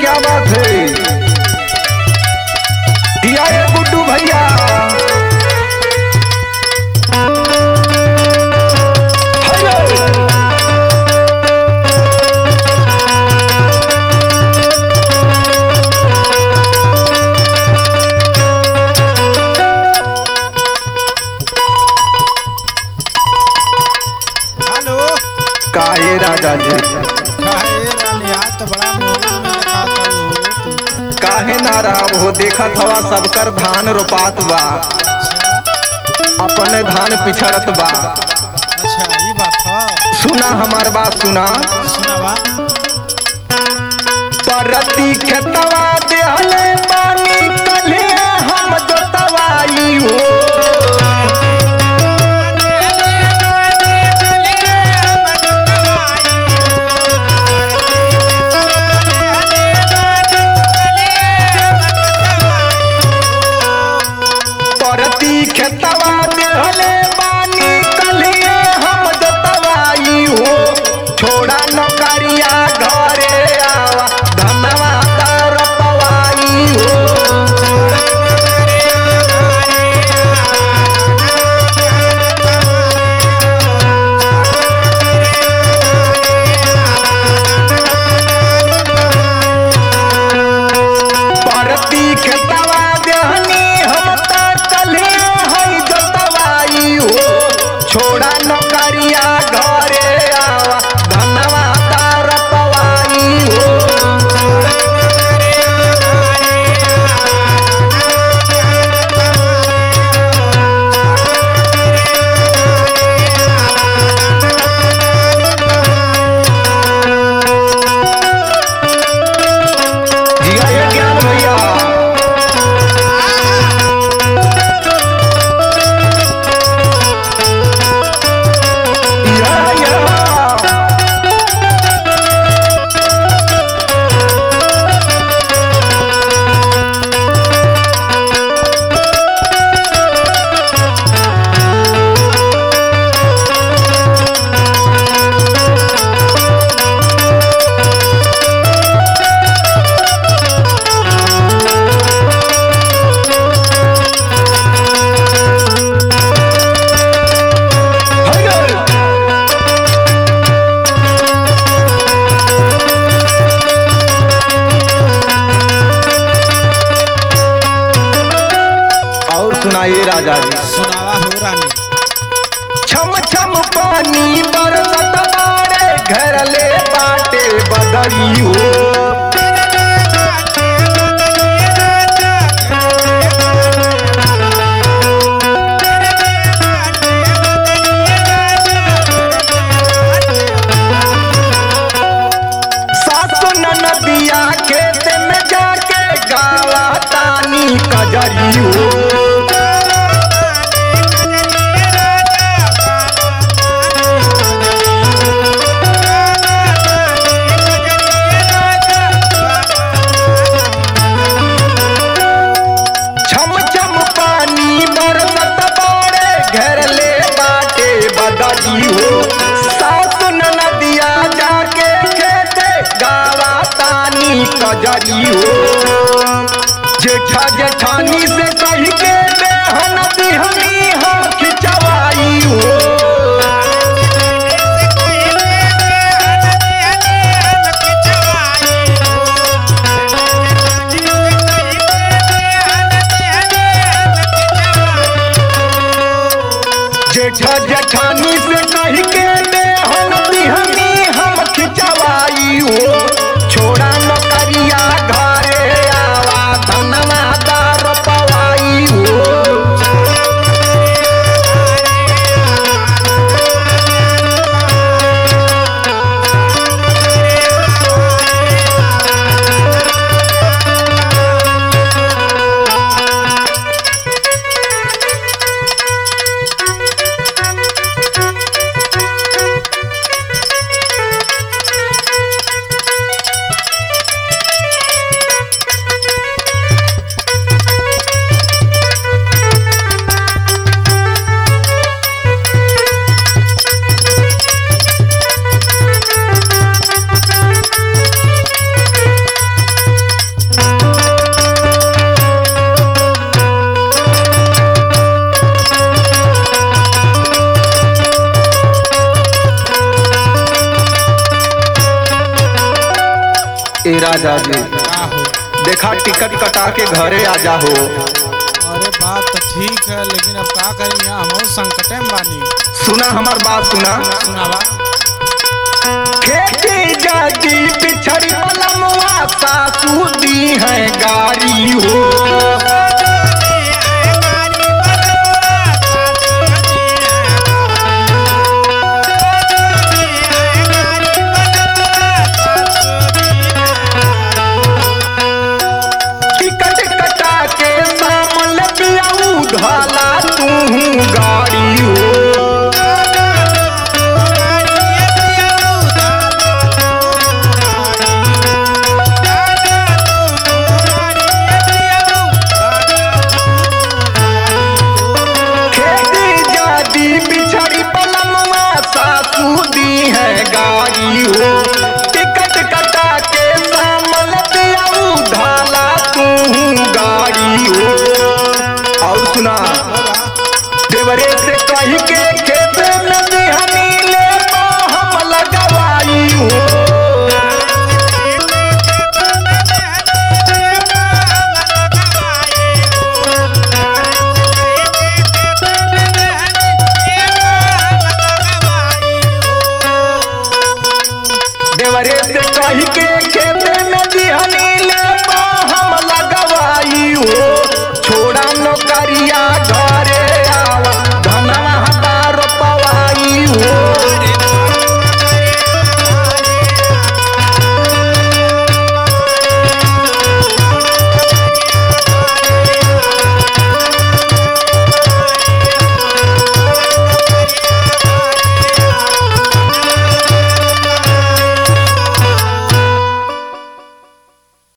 क्या बात है? दिया ये गुड्डू भैया। काहे राजा जी काहे नाराज हो? देखत हवा सबकर धान रोपात बा, अपने धान पिछड़त बा। अच्छा ये बात है। सुना हमार बात सुना। परती खेतवा देहले पानी कले हम जोतवाई हो। खेतवा देहले पानी कलिए हम जोतवाई हो। छोड़ा नौकरिया घरे आवा धनवा तरपवाई हो। परती खेतवा देहनी हम छोड़ा नौकरिया घरे आवा धनवा तरपवाई हो। जिया ये ज्ञान भैया। सुनाइए राजा जी। सुनावा हो रानी। छम छम पानी बरसत बाड़े घर ले बाटे बदरी हो। सासु नदिया खेत में जाके गावा तानी कजरी हो। कजरी हो जेठा जेठानी से कह के बेहन दिहनी हम खिंचवाई हो। जेठा जेठानी से कह के बेहन दिहनी हम खिंचवाई हो। छोड़ा नौकरिया घरे आवा धनवा तरपवाई हो। राजा जी का हो? देखा टिकट कटा के घरे आ जा हो। अरे बात तो ठीक है, लेकिन अब का करी, यहाँ हम संकटे में बानी। सुना हमार बात सुना। सुनावा। खेती जाती पिछड़ी पलमुआ सासू दी है गाड़ी हो। टिकट कटा के सामल पियाऊ ढाला तू गाड़ी हो। पिछड़ी पलमुआ सासू दी है गाड़ी हो। टिकट कटा के सामल पियाऊ ढाला तू गाड़ी हो। और सुना देवरे से कही के खेत में बिहनी ले हम लगवाई हो। देवरे से कही के खेत में बिहनी ले हम लगवाई हो। छोड़ा नौकरिया घर